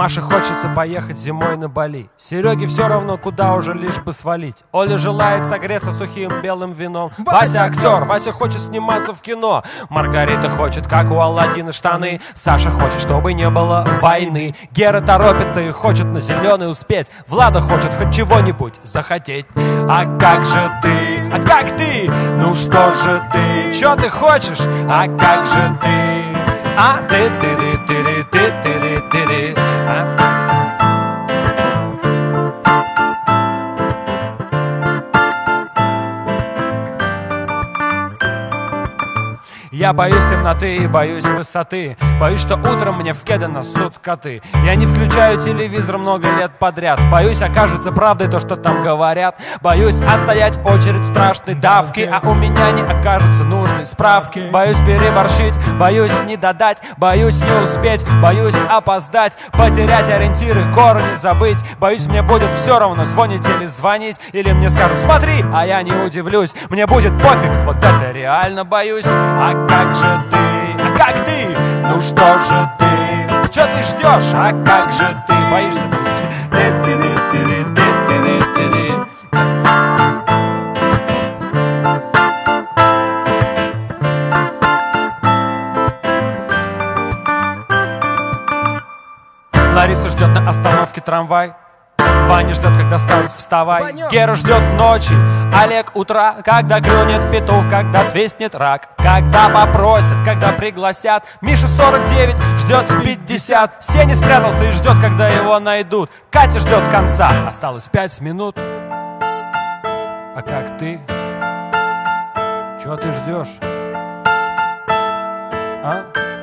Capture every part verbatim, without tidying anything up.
Маше хочется поехать зимой на Бали. Сереге все равно, куда уже, лишь бы свалить. Оля желает согреться сухим белым вином. Вася актер, Вася хочет сниматься в кино. Маргарита хочет, как у Аладдина, штаны. Саша хочет, чтобы не было войны. Гера торопится и хочет на зеленый успеть. Влада хочет хоть чего-нибудь захотеть. А как же ты? А как ты? Ну что же ты? Чё ты хочешь? А как же ты? А ты ты ты ты ты ты ты ты а? Я боюсь темноты и боюсь высоты. Боюсь, что утром мне в кеды насут коты. Я не включаю телевизор много лет подряд. Боюсь, окажется правдой то, что там говорят. Боюсь отстоять очередь страшной давки, а у меня не окажется нужной справки. Боюсь переборщить, боюсь не додать, боюсь не успеть, боюсь опоздать, потерять ориентиры, корни забыть. Боюсь, мне будет все равно, звонить или звонить. Или мне скажут: смотри, а я не удивлюсь. Мне будет пофиг, вот это реально боюсь. А как же ты? А как ты? Ну что же ты? Чё ты ждешь? А как же ты? Боишься ты? Лариса ждет на остановке трамвай. Ваня ждет, когда скажут вставай. Ванек. Гера ждет ночи, Олег утра, когда клюнет петух, когда свистнет рак, когда попросят, когда пригласят. Миша сорок девять ждет пятьдесят. Сеня спрятался и ждет, когда его найдут. Катя ждет конца, осталось пять минут. А как ты? Чего ты ждешь? А?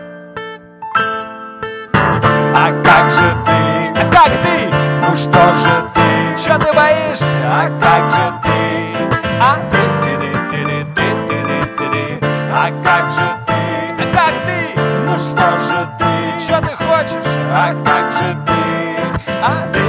А как же ты? А как ты? Ну что же ты? Чё ты боишься? А как же ты? А ты ты ты ты ты ты ты ты А как же ты? А как ты? Ну что же ты? Чё ты хочешь? А как же ты? А ты